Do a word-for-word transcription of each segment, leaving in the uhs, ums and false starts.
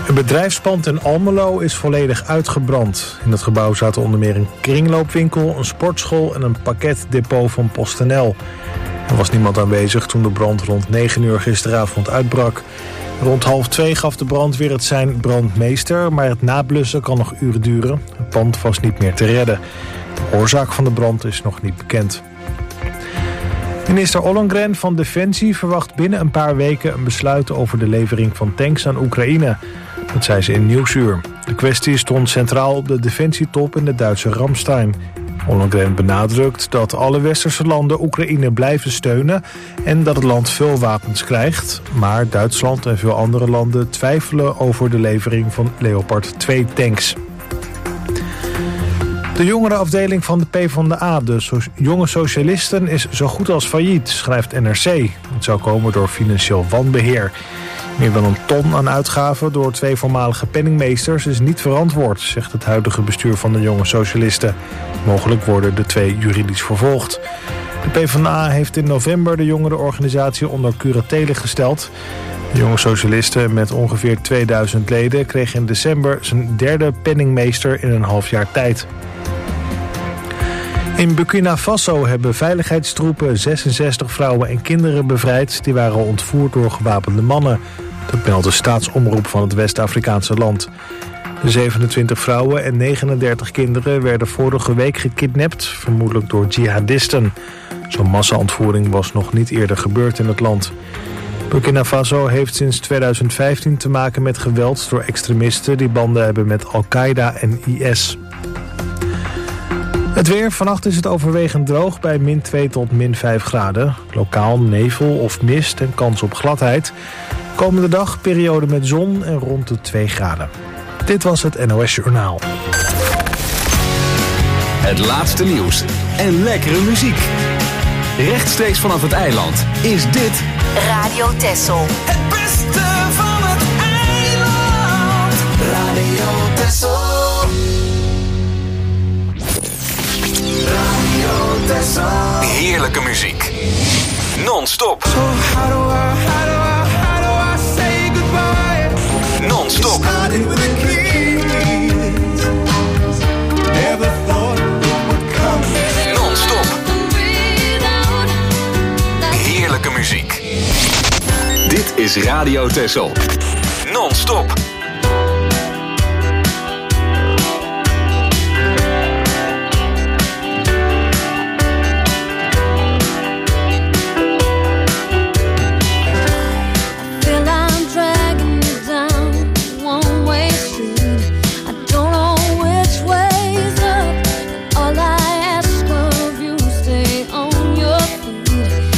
Een bedrijfspand in Almelo is volledig uitgebrand. In het gebouw zaten onder meer een kringloopwinkel, een sportschool en een pakketdepot van PostNL. Er was niemand aanwezig toen de brand rond negen uur gisteravond uitbrak. Rond half twee gaf de brandweer het sein brandmeester, maar het nablussen kan nog uren duren. Het pand was niet meer te redden. De oorzaak van de brand is nog niet bekend. Minister Ollongren van Defensie verwacht binnen een paar weken een besluit over de levering van tanks aan Oekraïne. Dat zei ze in Nieuwsuur. De kwestie stond centraal op de defensietop in de Duitse Ramstein. Ollongren benadrukt dat alle westerse landen Oekraïne blijven steunen en dat het land veel wapens krijgt. Maar Duitsland en veel andere landen twijfelen over de levering van Leopard twee tanks. De jongerenafdeling van de PvdA, de so- jonge socialisten, is zo goed als failliet, schrijft N R C. Het zou komen door financieel wanbeheer. Meer dan een ton aan uitgaven door twee voormalige penningmeesters is niet verantwoord, zegt het huidige bestuur van de jonge socialisten. Mogelijk worden de twee juridisch vervolgd. De PvdA heeft in november de jongerenorganisatie onder curatele gesteld. De jonge socialisten met ongeveer tweeduizend leden kregen in december zijn derde penningmeester in een half jaar tijd. In Burkina Faso hebben veiligheidstroepen zesenzestig vrouwen en kinderen bevrijd. Die waren ontvoerd door gewapende mannen. Dat meldt de staatsomroep van het West-Afrikaanse land. De zevenentwintig vrouwen en negenendertig kinderen werden vorige week gekidnapt, vermoedelijk door jihadisten. Zo'n massa-ontvoering was nog niet eerder gebeurd in het land. Burkina Faso heeft sinds tweeduizend vijftien te maken met geweld door extremisten die banden hebben met Al-Qaeda en I S. Het weer. Vannacht is het overwegend droog bij min twee tot min vijf graden. Lokaal nevel of mist en kans op gladheid. Komende dag periode met zon en rond de twee graden. Dit was het N O S Journaal. Het laatste nieuws en lekkere muziek. Rechtstreeks vanaf het eiland is dit Radio Texel. Het beste van het eiland. Radio Texel. Radio Texel. heerlijke muziek. Non-stop. So how do I, how do I, how do I say goodbye? Non-stop. Started with a kiss. Never thought it would come. Non-stop. Heerlijke muziek. Dit is Radio Texel. Non-stop.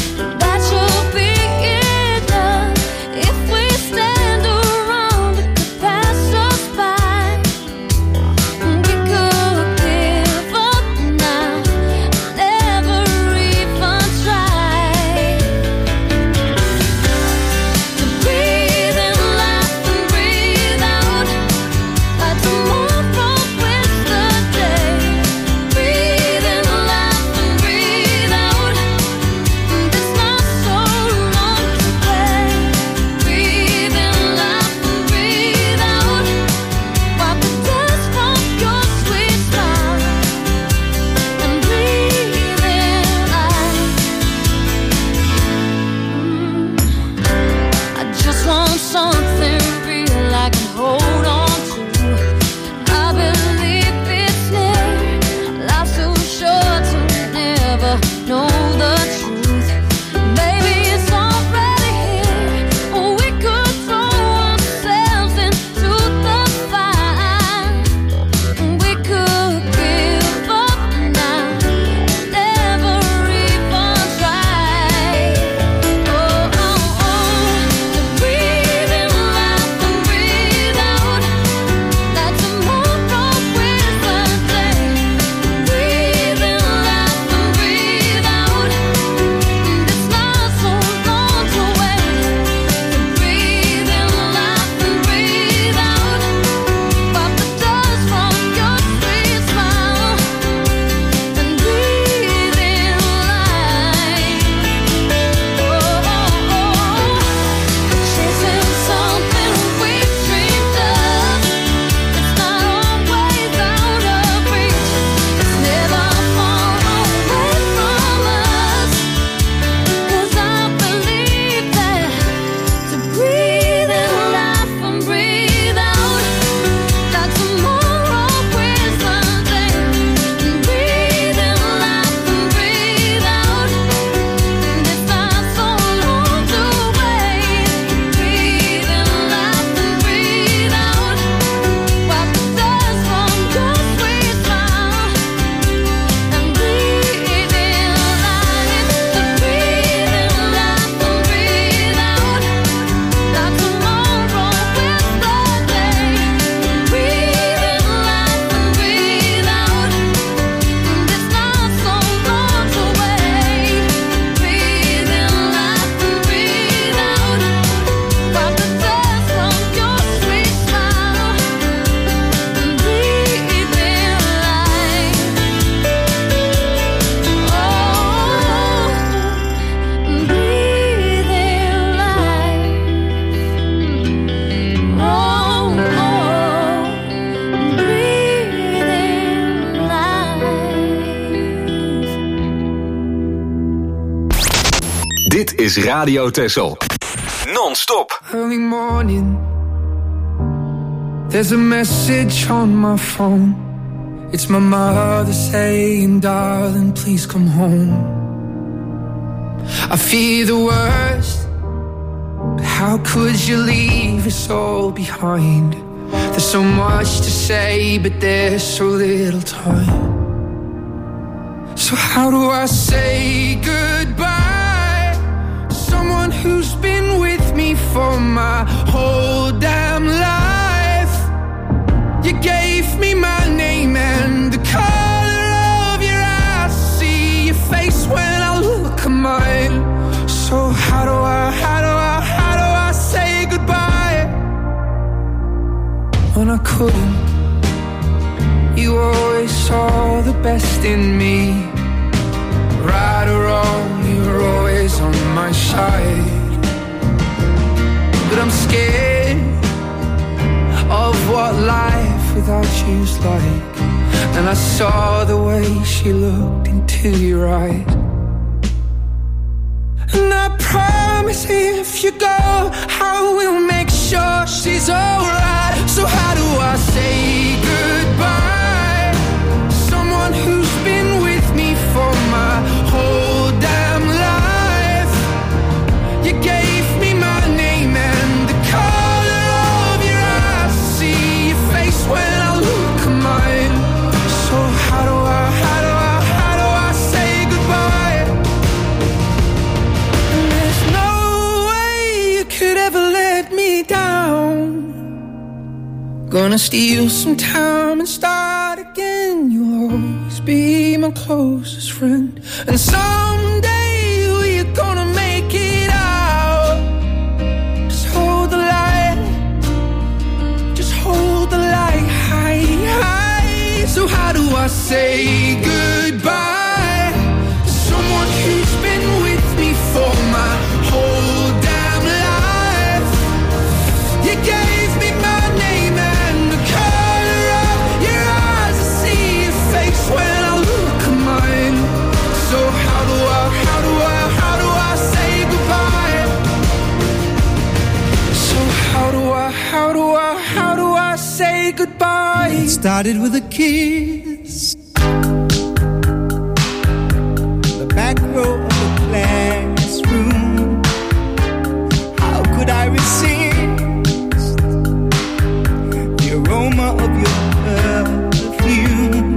That you'll be enough if we stand around. is Radio Texel. Non-stop. Early morning, there's a message on my phone. It's my mother saying, darling, please come home. I fear the worst, but how could you leave us all behind? There's so much to say, but there's so little time. So how do I say goodbye to someone who's been with me for my whole damn life? You gave me my name and the color of your eyes. See your face when I look at mine. So how do I, how do I, how do I say goodbye when I couldn't? You always saw the best in me. Right or wrong, you were always on my side. But I'm scared of what life without you's like. And I saw the way she looked into your eyes. And I promise if you go, I will make sure she's alright. So how do I say goodbye to someone who's been with me for my whole damn life? You gave me my name and the color of your eyes. See your face when I look at mine. So how do I, how do I, how do I say goodbye? And there's no way you could ever let me down. Gonna steal some time and start again. You'll always be my closest friend. And someday we're gonna make it out. Just hold the light. Just hold the light high, high. So how do I say goodbye to someone who's been with me for my whole damn life? You gave me my name and the color of your eyes. I see your face when I look at mine. So how do I, how do I, how do I say goodbye? So how do I, how do I, how do I say goodbye? It started with a kiss. The back row of the classroom. How could I resist the aroma of your perfume?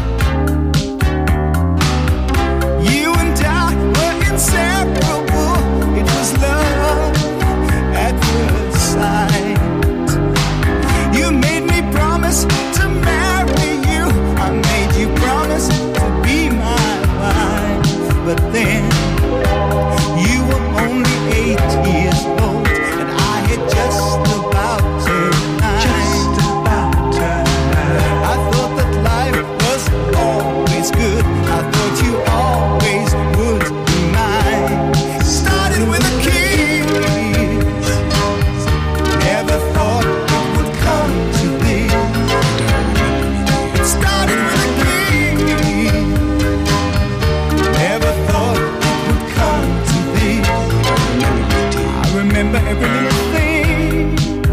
You and I were inseparable. It was love at first sight. You made me promise to marry you. I made you promise to be my wife. But then you were only eight years old, and I had just about turned nine. Just about turned nine. I thought that life was always good. I thought you always would be mine. Started with a kiss. Never thought it would come to this. It started with a kiss. Never thought it would come to this. I remember every little thing,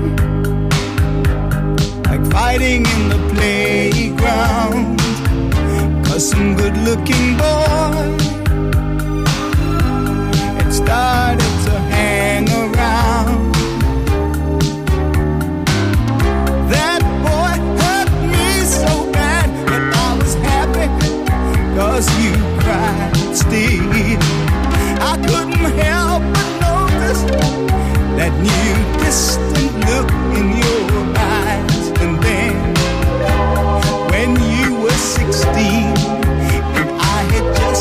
like fighting in the playground, 'cause some good-looking boy had started to hang around. That boy hurt me so bad, but I was happy 'cause you cried still. I couldn't help but notice that new distant look in your eyes. And then when you were sixteen and I had just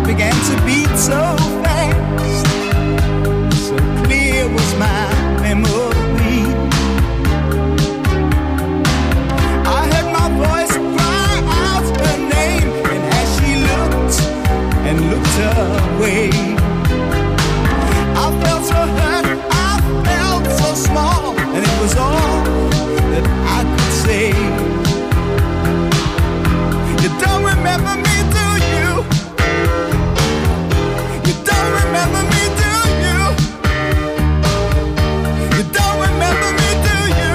began to beat so fast. So clear was my memory. I heard my voice cry out her name, and as she looked and looked away, I felt so hurt, I felt so small, and it was all that I could say. You don't remember me, do you? You don't remember me, do you? You don't remember me, do you?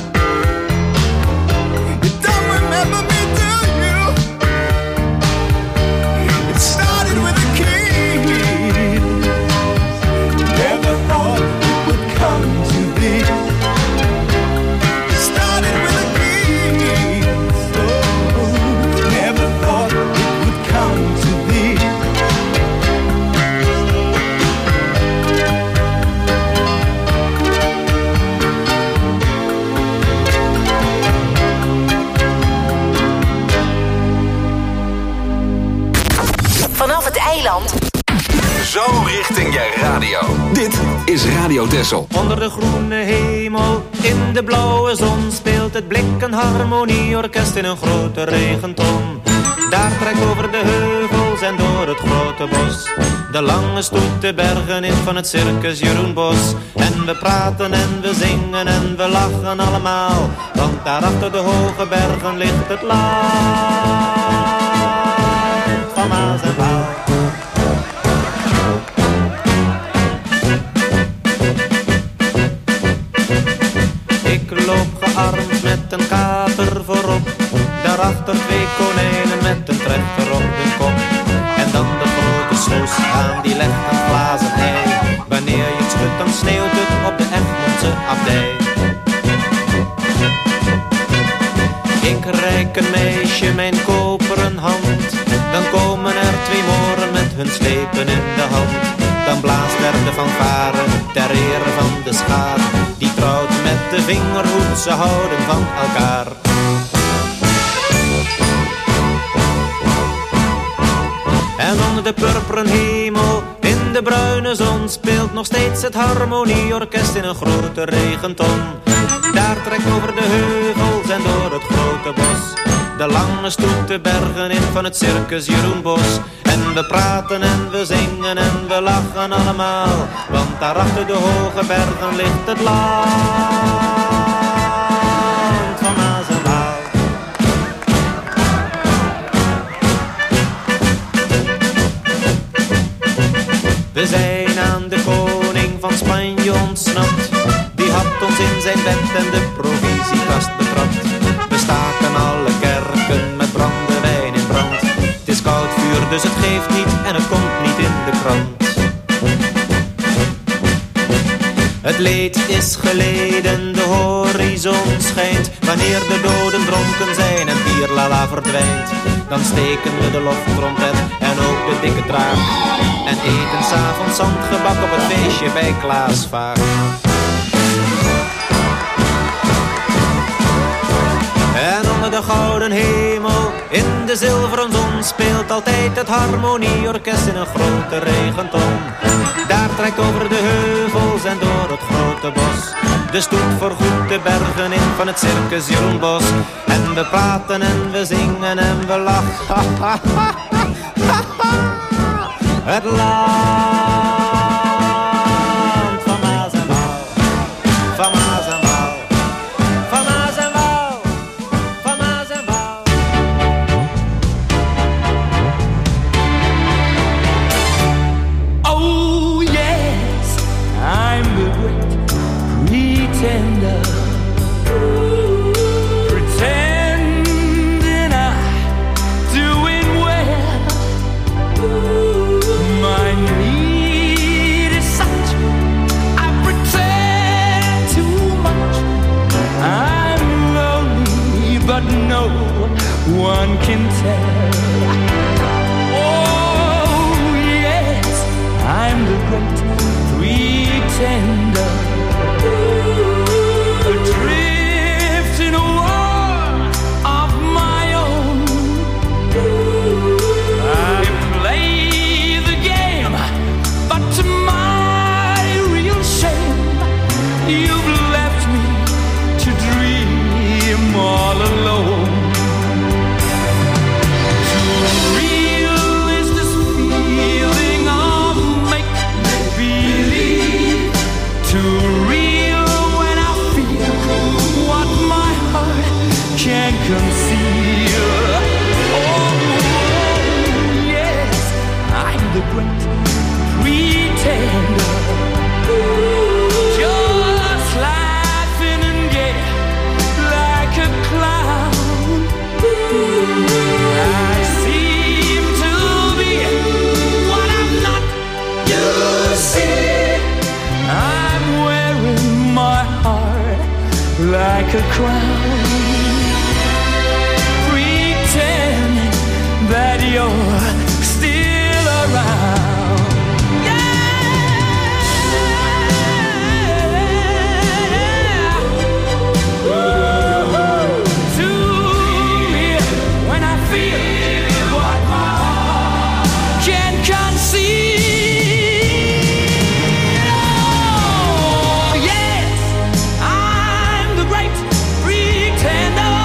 You don't remember me, do you? It started with a kiss. Never thought it would come to this. It started with a kiss. Oh, never thought it would come to this. Vanaf het eiland. Zo richting je radio. Dit is Radio Texel. Onder de groene hemel, in de blauwe zon, speelt het Blik een harmonieorkest in een grote regenton. Daar trekt over de heuvels en door het grote bos de lange stoet de bergen in van het circus Jeroen Bos. En we praten en we zingen en we lachen allemaal, want daar achter de hoge bergen ligt het land van Maas en Waal. Ik loop gearmd met een kater voorop, daarachter twee konijnen met een trechter op hun kop. En dan de grote snoes aan, die legt een glazen ei. Wanneer je het schudt, dan sneeuwt het op de Egmondse abdij. Ik reik een meisje mijn koperen hand, dan komen er twee moren met hun slepen in de hand. Dan blaast er de fanfare ter ere van de schaar, die trouwt met de vingerhoed, ze houden van elkaar. En onder de purperen hemel, in de bruine zon, speelt nog steeds het harmonieorkest in een grote regenton. Daar trekt over de heuvels en door het grote bos de lange stoet de bergen in van het circus Jeroen Bos. En we praten en we zingen en we lachen allemaal, want daar achter de hoge bergen ligt het land van Maas en Waal. We zijn aan de koning van Spanje ontsnapt, die had ons in zijn bed en de provisiekast betrapt. We staken alle kerken met brandewijn in brand. Het is koud vuur, dus het geeft niet en het komt niet in de krant. Het leed is geleden, de horizon schijnt. Wanneer de doden dronken zijn en bierlala verdwijnt, dan steken we de loftrompet en ook de dikke draak en eten 's avonds zandgebak op het feestje bij Klaas Vaak. En onder de gouden hemel, in de zilveren zon, speelt altijd het harmonieorkest in een grote regenton. Daar trekt over de heuvels en door het grote bos de stoet voorgoed de bergen in van het circus Jeroen Bos. En we praten en we zingen en we lachen. Het land van Maas en Waal, van Maas en Waal, van Maas en Waal, van Maas en Waal. Oh yes, I'm the great pretender, pretending I'm doing well. My a crown, pretending that you're still around. Yeah. To me, when I feel what my heart can't conceive. Oh, yes, I'm the great pretender,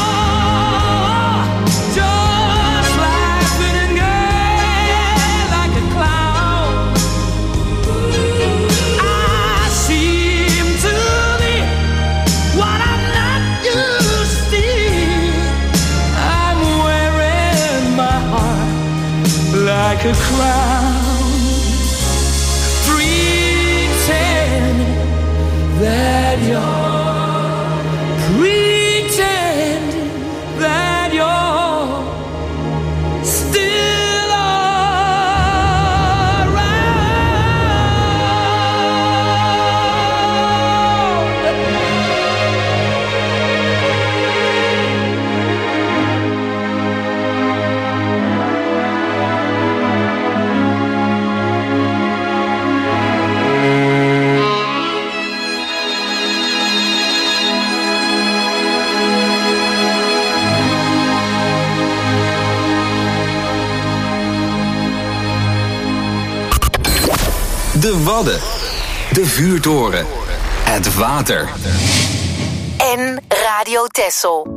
just laughing and gay like a clown. I seem to be what I'm not used to. I'm wearing my heart like a crown, pretending that you're, pretending that you're still De Wadden. De Vuurtoren. Het water. En Radio Texel.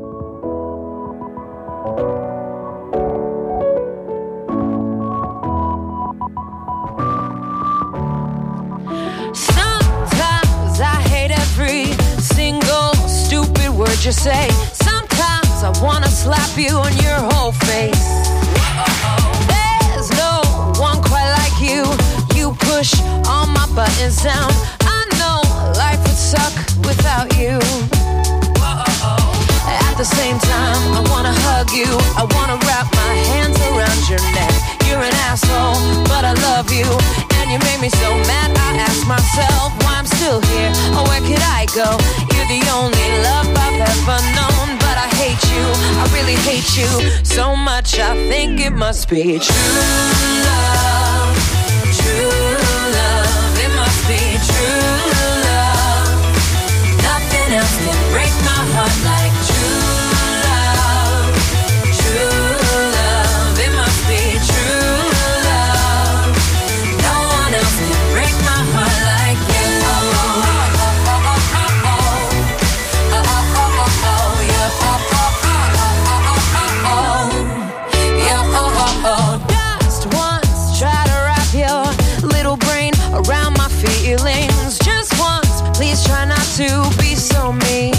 Sometimes I hate every single stupid word you say. Sometimes I wanna slap you on your whole face. There's no one quite like you. You push all my buttons down. I know life would suck without you. At the same time, I wanna hug you. I wanna wrap my hands around your neck. You're an asshole, but I love you. And you made me so mad, I ask myself why I'm still here. Or where could I go? You're the only love I've ever known. But I hate you, I really hate you so much, I think it must be true love. True love, it must be true love. Nothing else can break my heart like true love. True love, it must be true love. No one else can break my heart like you. Oh, oh, oh, oh, oh, oh, oh, oh, oh, oh, yeah, oh, oh, oh, oh, oh, oh, yeah, oh, oh, oh. Just once, try to wrap your little brain around my feelings. Just once, please try not to be so mean.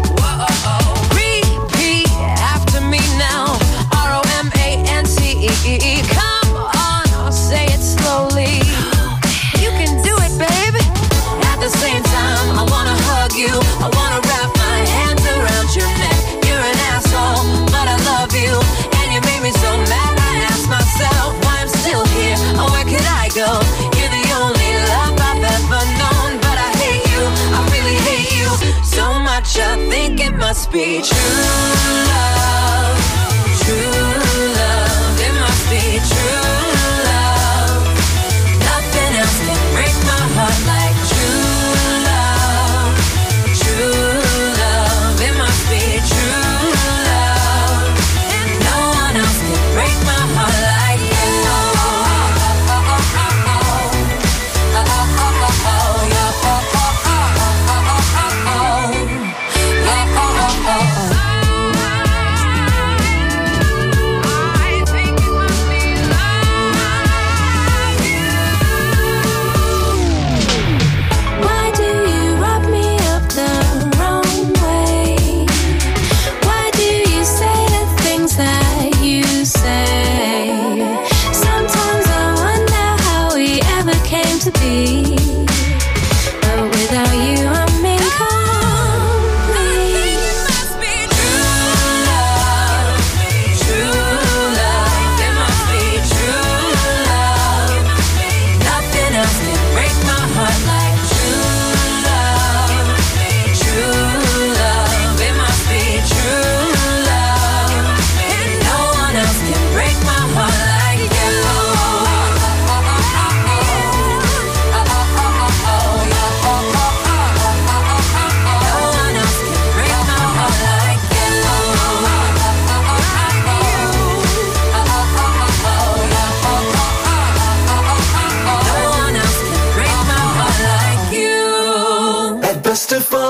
Repeat after me now. R O M A N T E E. Come on, I'll say it slowly. You can do it, baby. At the same time, I wanna hug you. I wanna wrap my hands around your neck. You're an asshole, but I love you. And you made me so mad, I ask myself why I'm still here. Or where could I go? You're the only love I've ever known. But I hate you, I really hate you so much, I think it must be true love. True love, it must be true love. Nothing else can break my heart like true love. True love, it must be true love. And no one else can break my heart like you. Oh, oh, oh, oh, oh, oh. Oh, oh, oh, oh, oh, yeah, oh, oh, oh, oh, oh, oh, oh. Yeah, oh, oh, oh, oh.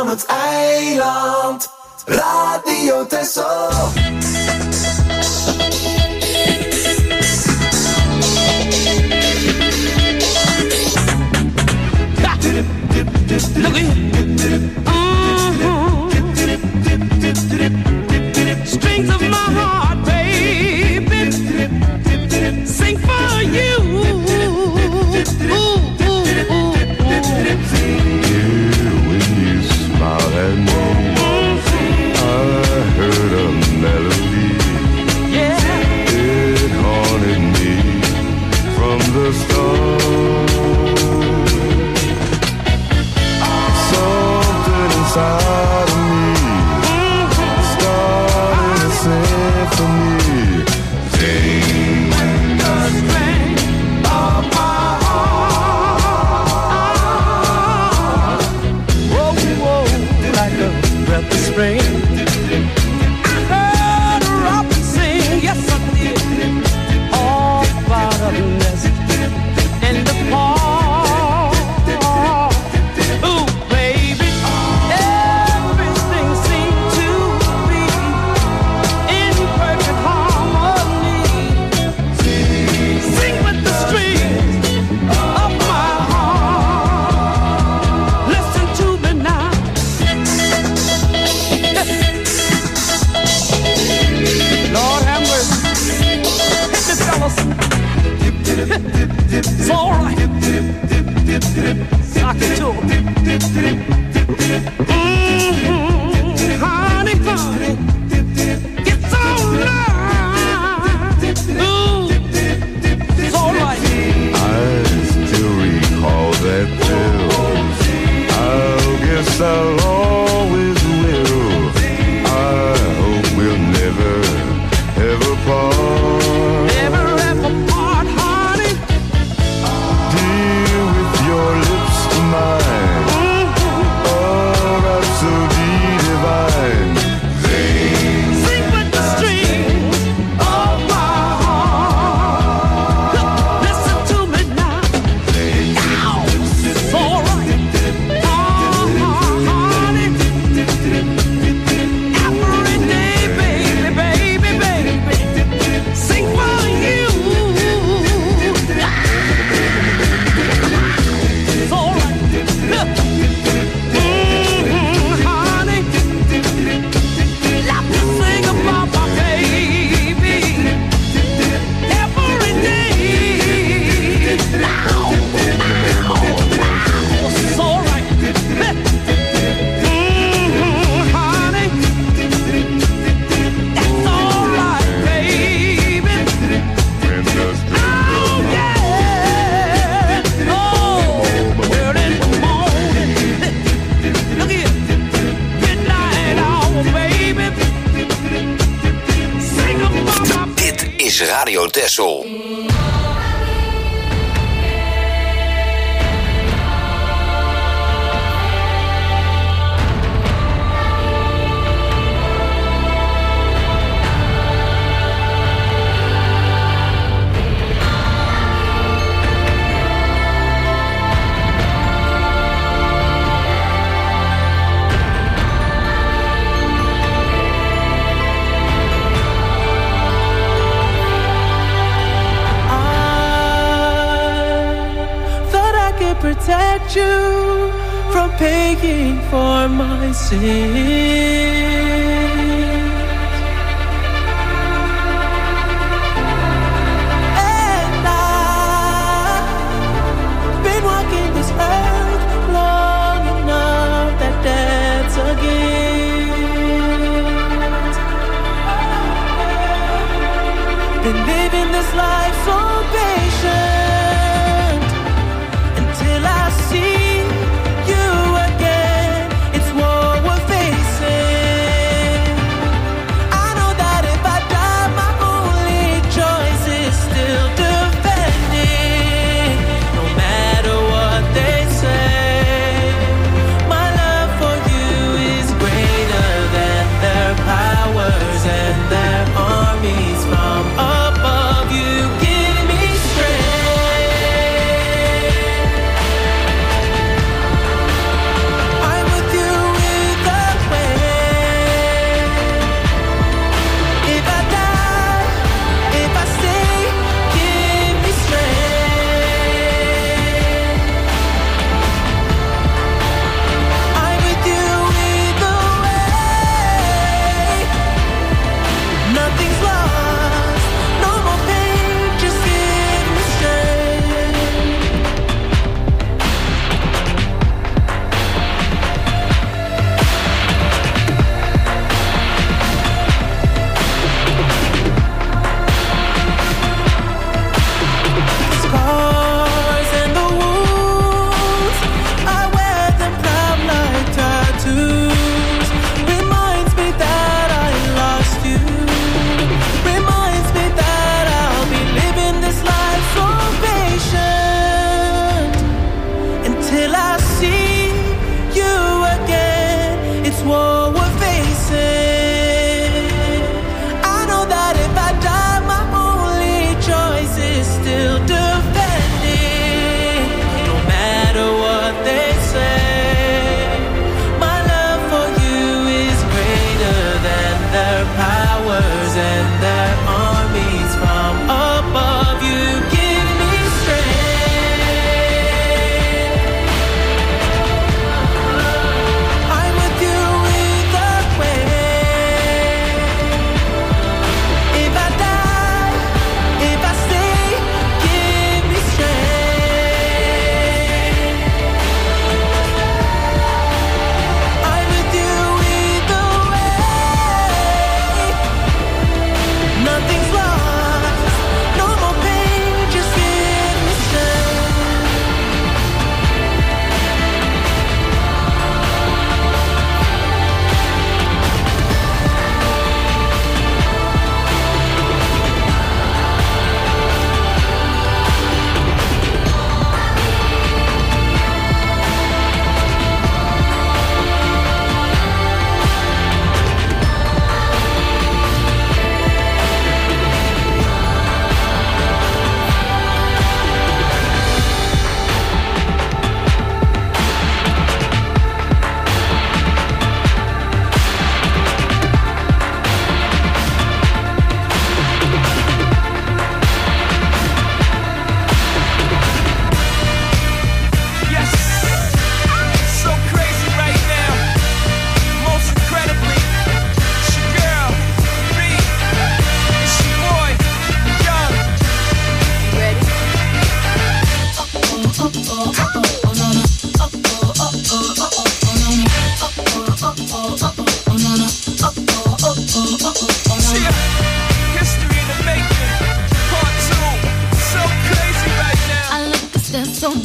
van het eiland. Radio Texel. Look mm-hmm. Strings of my heart, baby, sing for you. Ooh, ooh, ooh, ooh. When you smile at me, I heard a melody. Yeah. It haunted me from the start. Something inside of me started a symphony. Sing the string of my heart. Whoa, whoa, like a breath of spring. I heard a robin sing, yes I did, all about a nest in the park. Ooh, baby, everything seemed to be in perfect harmony. Sing with the strings of my heart. Listen to me now. Lord have mercy. Hit me, fellas. It's all right. Sock it to 'em. Mm-hmm. Honey, honey, it's all right. Ooh, it's all right. I still recall that bill. I guess I'll always will. I hope we'll never ever part. Never ever part, honey. Dear, with your lips to mine, oh, rhapsody divine. Sing, Sing with the strings of my heart. Listen to me now. Ow, it's all right. Uh-huh, honey. Every day, baby, baby, baby. Sing for you. It's all right. Mm-hmm, honey. Let me sing about my baby every day. Now, now, it's all right. Mm-hmm, honey. It's all right, baby. when the Oh, yeah. Oh, early in the morning. Look here. Midnight hour, baby. Sing about my Dit is Radio Texel. protect you from paying for my sins. And I've been walking this earth long enough that that's a gift. Been living this life so patient. I see you again. It's what we're facing.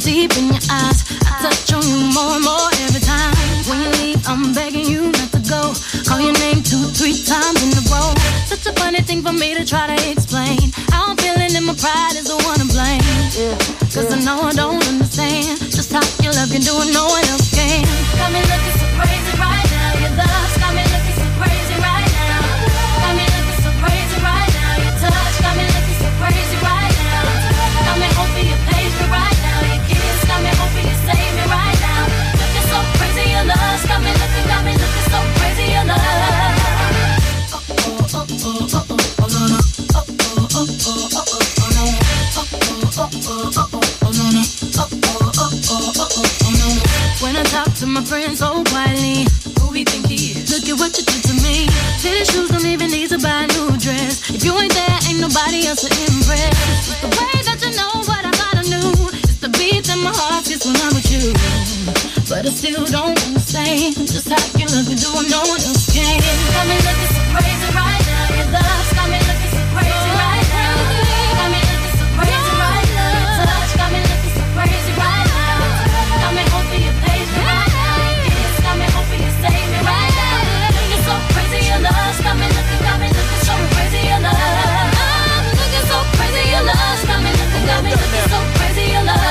deep in your eyes. I touch on you more and more every time. When you leave, I'm begging you not to go. Call your name two, three times in a row. Such a funny thing for me to try to explain. How I'm feeling and my pride is the one to blame. Yeah. Cause I know I don't understand just how your love can do it, no one else can. Got me looking so crazy right now. Your love's got me looking so crazy right now. Got me looking so crazy right now. Your touch got me looking so crazy right now. Got me hoping you page me right now. Your kiss got me hoping you save me right now. Looking so crazy, your love's got me looking, got me looking so crazy, your love. Oh oh oh oh oh oh no no. Oh oh oh oh oh oh no. Oh oh oh oh oh oh no no. Oh oh oh oh oh oh no no. When I talk to my friends so quietly, who we think he is? Look at what you did to me. Fitted shoes don't even need to buy a new dress. If you ain't there, ain't nobody else to impress. It's the way that you know what I gotta do. It's the beat that my heart gets when I'm with you. But I still don't understand just how you look and do what no one else can. Got me looking so crazy right now. Your love's got me looking so crazy right now. Got me looking so crazy right now. Your touch got me looking so crazy right now. Got me hoping you page me right now. Your kiss got me hoping you save me right now. Looking so crazy, your love's got me looking, got me looking so crazy, your love. I'm looking so crazy, your love's got me looking, got me looking so crazy, your love.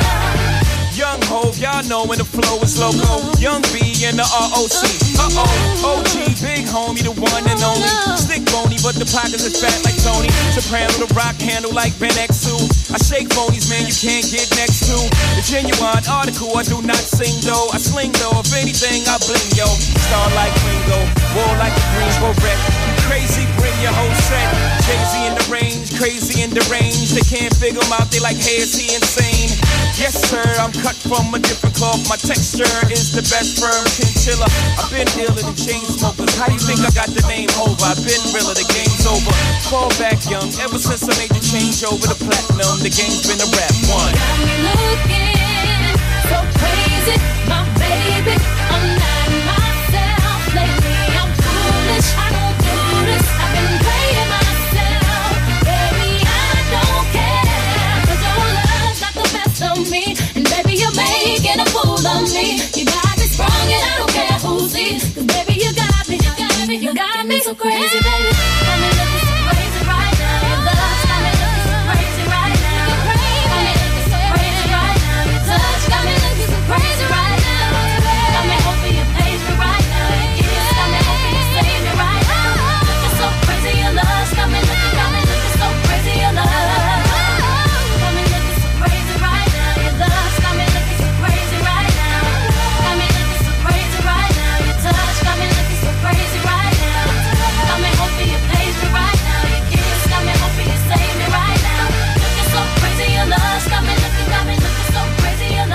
Young Hov, y'all know when the flow is loco. Young B and the R O C. Uh-oh, O G, big homie, the one and only. Stick bony, but the pockets is fat like Tony. Soprano, the rock handle like Ben X two. I shake phonies, man, you can't get next to. The genuine article, I do not sing though. I sling though, if anything, I bling yo. Star like Ringo, war like a Greensboro wreck. Crazy, bring your whole set. Jay-Z in the range, crazy in the range. They can't figure him out, they like, hey, is he insane? Yes, sir, I'm cut from a different cloth. My texture is the best firm chinchilla. I've been dealing in chain smokers. How you think I got the name over? I've been realer, the game's over. Fall back young, ever since I made the change over to platinum, the game's been a rap one. Got me looking so crazy, my baby. I'm not myself lately. I'm foolish, I don't do this. I've been playing myself, baby. I don't care, 'cause your love's got the best of me, and baby you're making a fool of me. You got me sprung, and I don't care who sees, 'cause baby you got me, you got me, you got me so crazy, baby. Got me looking so crazy right now. Your love's got me looking so crazy right now. Got me looking so crazy right now. Your touch got me looking so crazy right now. Got me hoping you page me right now. Your kiss got me hoping you save me right now. Looking so crazy, your love's got me looking, got me looking so crazy, your love. Got me looking so crazy right now. Your love's got me looking so crazy right now. Got me looking so crazy right now. Your touch got me looking so crazy right now. Got me hoping you page me right now. Your kiss got me hoping you save me right now. Looking so crazy, your love's got me looking, got me looking so crazy, your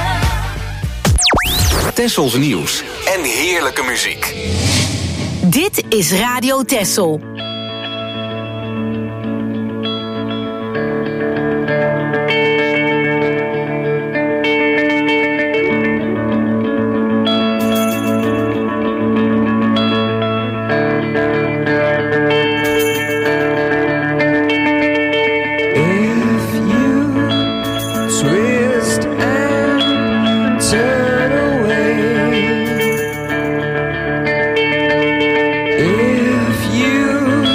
love. Tessels nieuws en heerlijke muziek. Dit is Radio Tessel. If you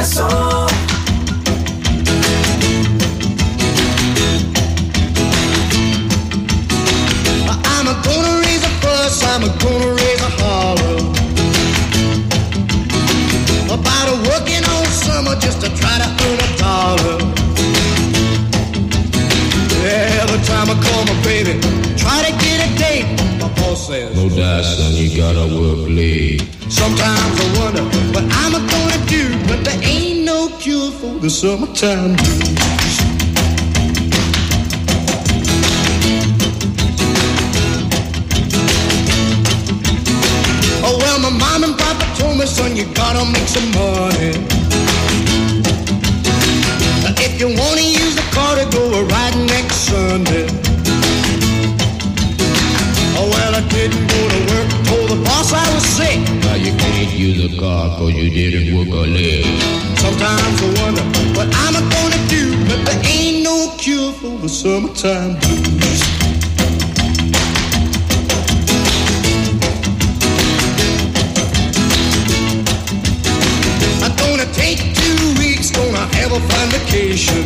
Tesso. I'm gonna raise a fuss, I'm gonna raise a holler about a working all summer just to try to earn a dollar. Every time I call my baby, try to get a date, my boss says, no doubt, son, you gotta work late. Sometimes I wonder what I'm gonna do, but there ain't no cure for the summertime blues. Oh well, my mom and papa told me, son, you gotta make some money. If you wanna use the car to go a ride next Sunday. Oh well, I didn't go to work, told the boss I was sick. Now you can't use a car cause you didn't work a leg. Sometimes I wonder what I'm gonna do, but there ain't no cure for the summertime blues. I'm gonna take two weeks, gonna have a fun vacation.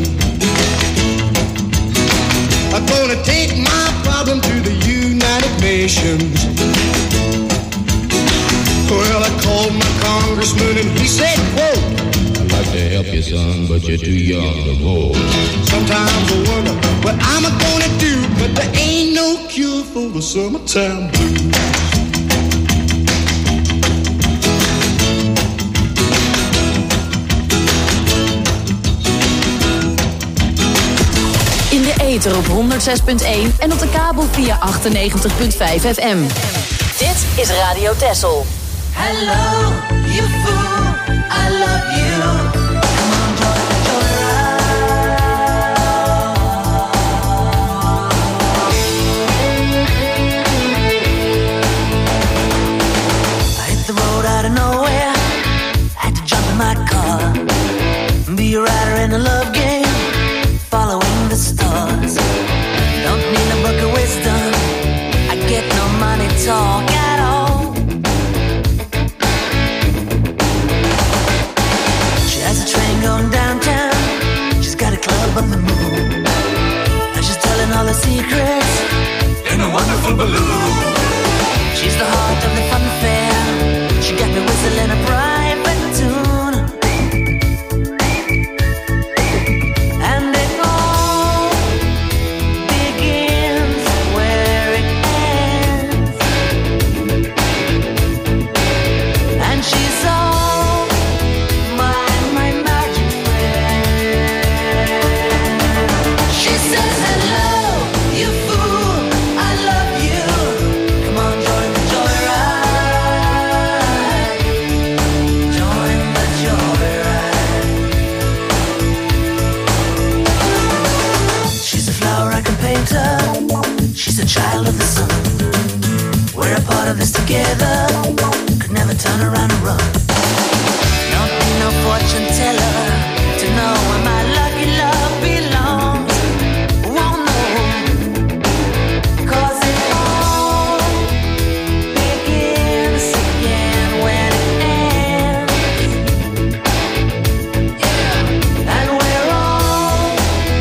I'm gonna take my problem to the United Nations. Well, I called my congressman and he said, quote, I'd like to help you, son, but you're too young to vote. Sometimes I wonder what I'm gonna do, but there ain't no cure for the summertime blues. In de ether op honderd zes punt één en op de kabel via achtennegentig punt vijf F M. Dit is Radio Texel. Hello, you fool, I love you. Come on, join the joyride. I hit the road out of nowhere, had to jump in my car, be a rider in a love game, following the stars. Don't need a book of wisdom, I get no money talk at all. She has a train going downtown, she's got a club on the moon, and she's telling all her secrets in a wonderful balloon. She's the heart of the fun fair, she got me whistling a private tune. She's a child of the sun. We're a part of this together. Could never turn around and run. Don't need no fortune teller to know where my lucky love belongs. Won't know, 'cause it all begins again when it ends. Yeah. And we're all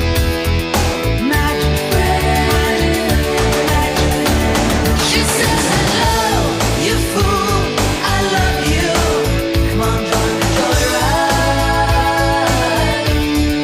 magic friends. She says hello, you fool, I love you. Come on, join the joyride.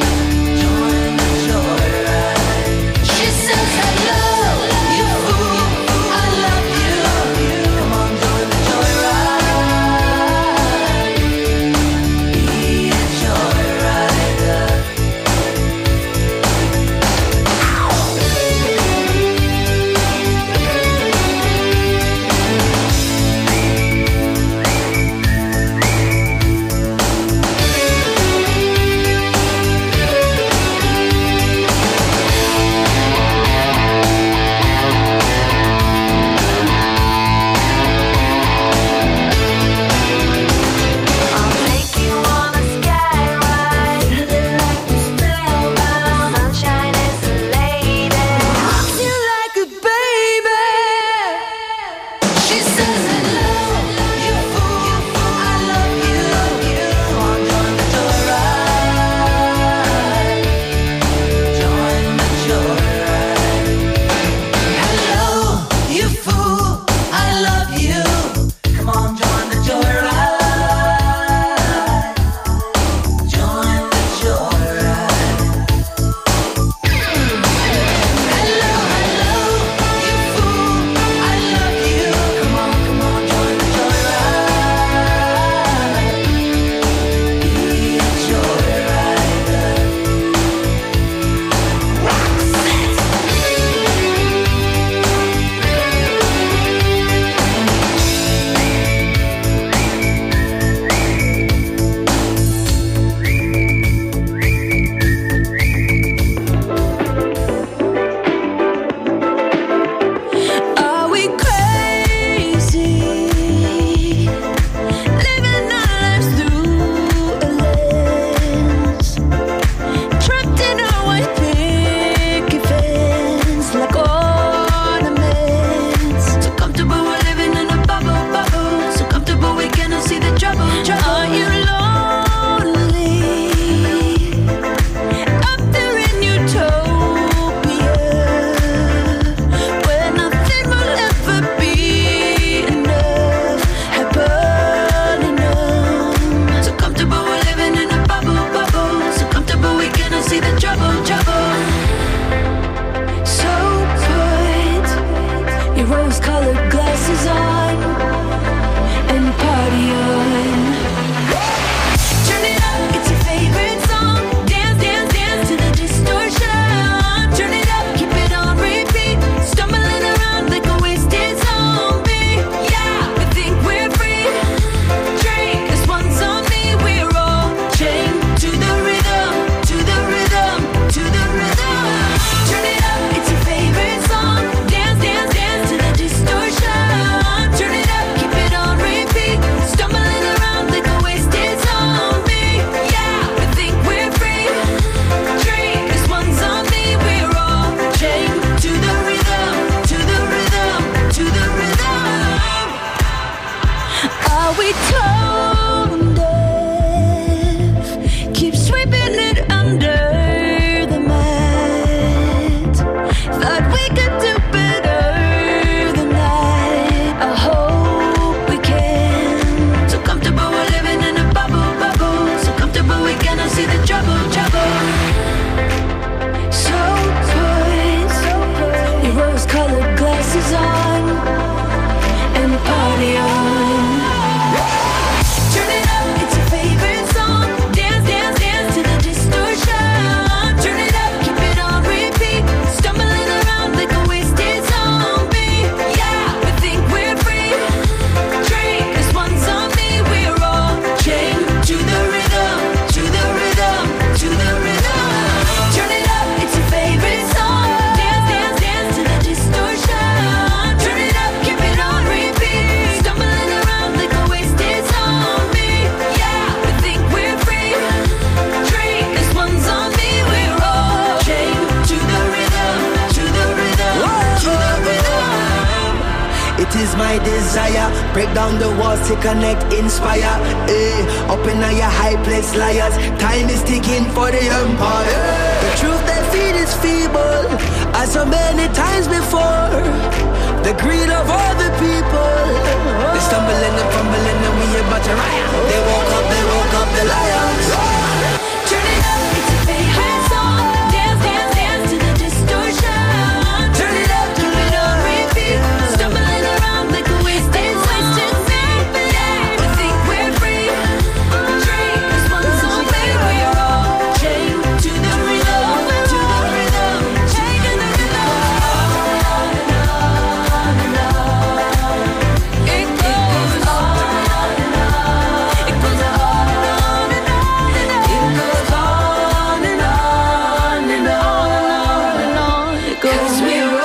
Break down the walls to connect, inspire. Eh, up in your high place, liars. Time is ticking for the empire. The truth they feed is feeble, as so many times before. The greed of all the people. They stumbling and fumbling and we about to riot. They woke up, they woke up the lions. Turn it up, it's a favorite song. Dance, dance, dance to the distortion. Turn it up, turn it up, repeat. Stumbling around like a wasted wasted symphony. We think we're free. Dream is one song, baby, we're all chained to the rhythm, to the rhythm, chained to the rhythm. On and on and on. It goes on and on. It goes on and on and on and on. It goes on and on and on and on. It goes we're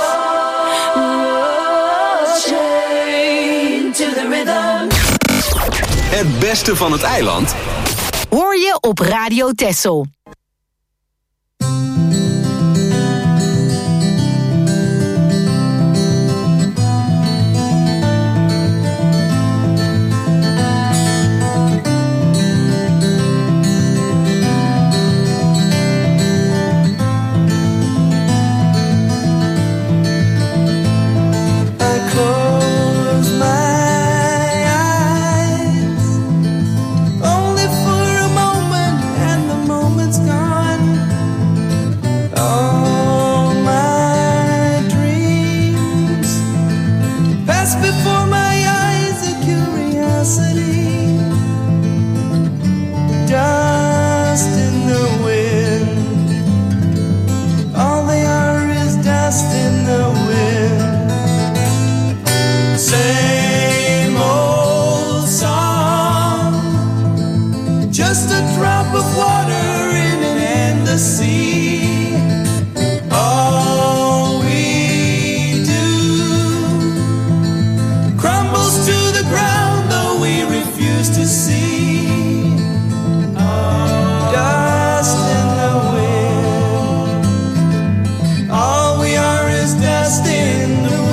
all chained to the rhythm. Het beste van het eiland Hoor je op Radio Texel. I close my eyes only for a moment, and the moment's gone. All my dreams pass before my eyes, a curiosity, dust in the wind. All they are is dust in the wind. Same old song, just a drop of water in an endless sea. All we do crumbles to the ground, though we refuse to see. Dust in the wind. All we are is dust in the wind.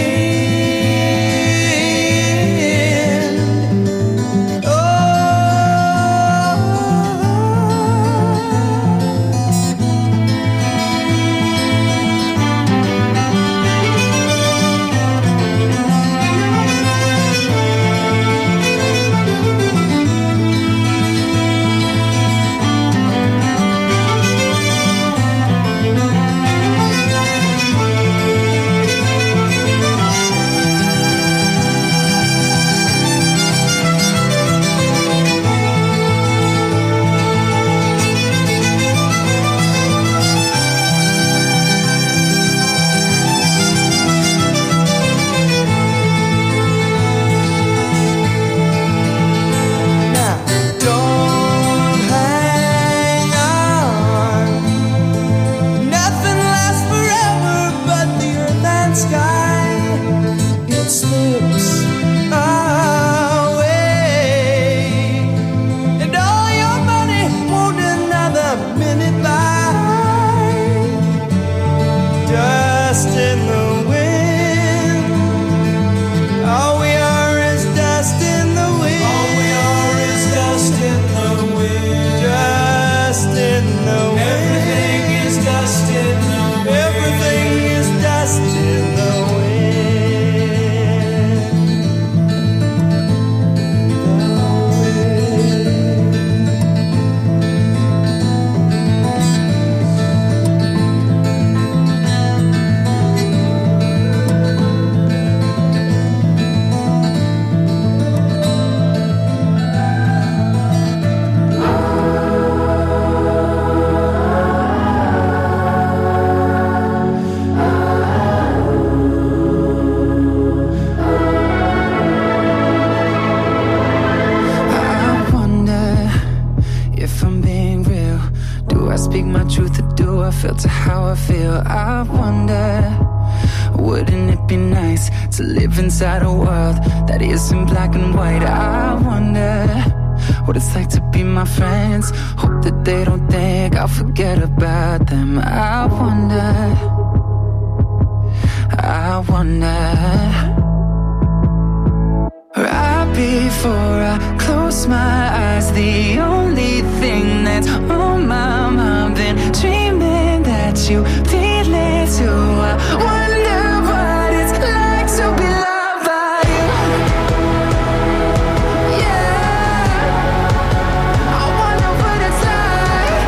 Now, don't hang on. Nothing lasts forever but the earth and sky. It slips away, and all your money won't another minute by. Dust in the wind. All we are is dust in the wind. All we are is dust in the wind. Dust in the wind. Everything is dust in the wind. Everything is dust in the I wonder if I'm being real. Do I speak my truth or do I filter how I feel? I wonder, wouldn't it be nice to live inside a world that isn't black and white? I wonder what it's like to be my friends. Hope that they don't think I'll forget about them. I wonder, I wonder. I before I close my eyes, the only thing that's on my mind, been dreaming that you feel it too. I wonder what it's like to be loved by you. Yeah, I wonder what it's like.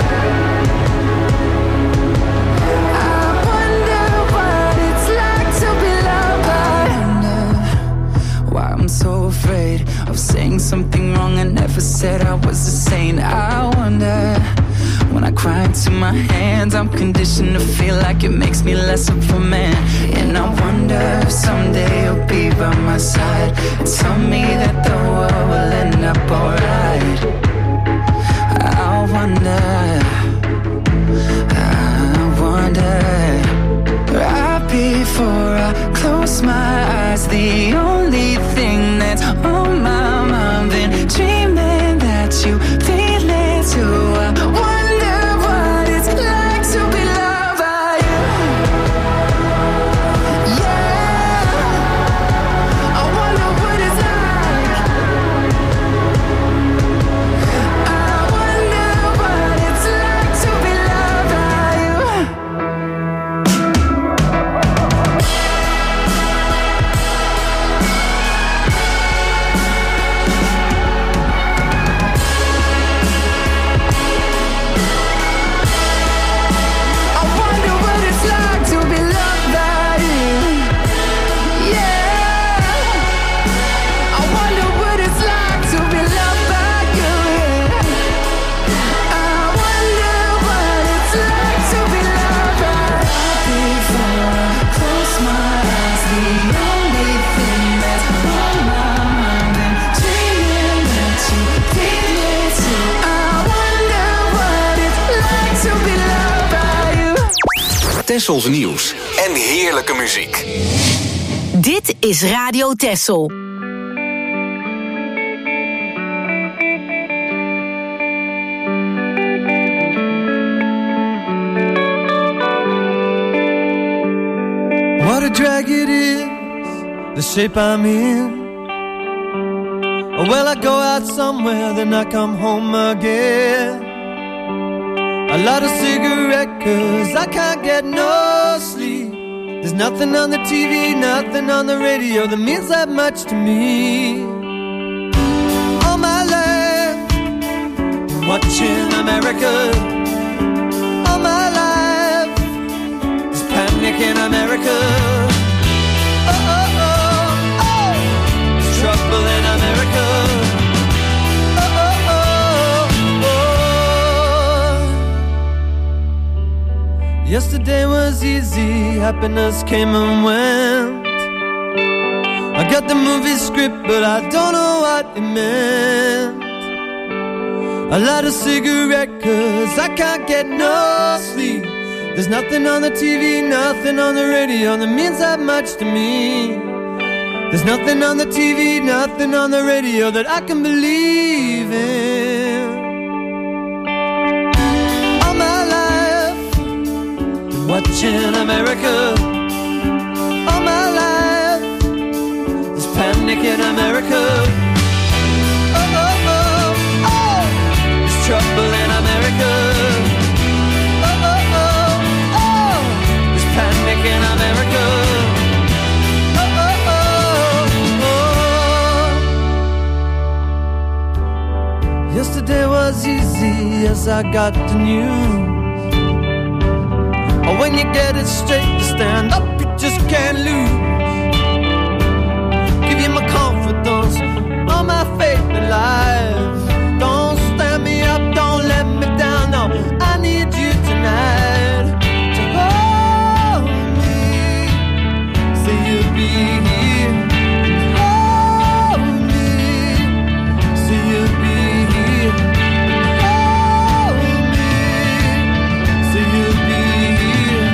I wonder what it's like to be loved by you. Why I'm so afraid of saying something wrong I never said I was a saint. I wonder, when I cry into my hands, I'm conditioned to feel like it makes me less of a man. And I wonder if someday you'll be by my side and tell me that the world will end up alright. I wonder, I wonder. Right before I close my eyes, the only thing that's on my mind, been dreaming that you feel it too. I wonder what it's like to be loved by you. Yeah, I wonder what it's like. I wonder what it's like to be loved by you. Tessels nieuws en heerlijke muziek. Dit is Radio Tessel. What a drag it is, the shape I'm in. Well, I go out somewhere, then I come home again. A lot of cigarette, cause I can't get no sleep. There's nothing on the T V, nothing on the radio that means that much to me. All my life, watching America. All my life, there's panic in America. Oh, oh, oh, oh, there's trouble in America. Yesterday was easy, happiness came and went. I got the movie script, but I don't know what it meant. A lot of cigarette, cause I can't get no sleep. There's nothing on the T V, nothing on the radio that means that much to me. There's nothing on the T V, nothing on the radio that I can believe in. Watching America all my life, there's panic in America. Oh, oh, oh, oh, there's trouble in America. Oh, oh, oh, oh, there's panic in America. Oh, oh, oh, oh. Yesterday was easy as I got the news. Or when you get it straight to stand up, you just can't lose. Give you my confidence, all my faith in life. Don't stand me up, don't let me down, no. I need you tonight to hold me. Say you'll be here. Hold me. Say you'll be here. Hold me. Say you'll be here.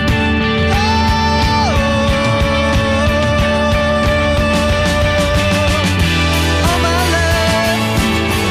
All my life,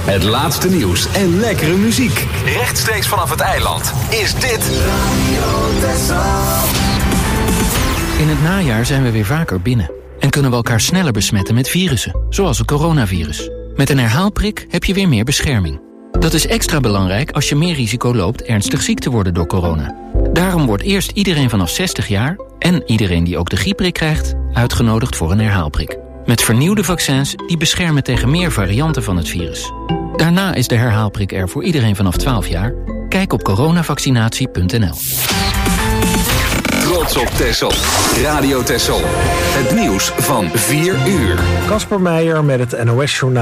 Het laatste nieuws en lekkere muziek. Rechtstreeks vanaf het eiland is dit Radio Texel. In het najaar zijn we weer vaker binnen. En kunnen we elkaar sneller besmetten met virussen, zoals het coronavirus. Met een herhaalprik heb je weer meer bescherming. Dat is extra belangrijk als je meer risico loopt ernstig ziek te worden door corona. Daarom wordt eerst iedereen vanaf zestig jaar... en iedereen die ook de griepprik krijgt, uitgenodigd voor een herhaalprik. Met vernieuwde vaccins die beschermen tegen meer varianten van het virus. Daarna is de herhaalprik er voor iedereen vanaf twaalf jaar. Kijk op coronavaccinatie punt n l. Trots op Texel. Radio Texel. Het nieuws van vier uur. Casper Meijer met het N O S Journaal.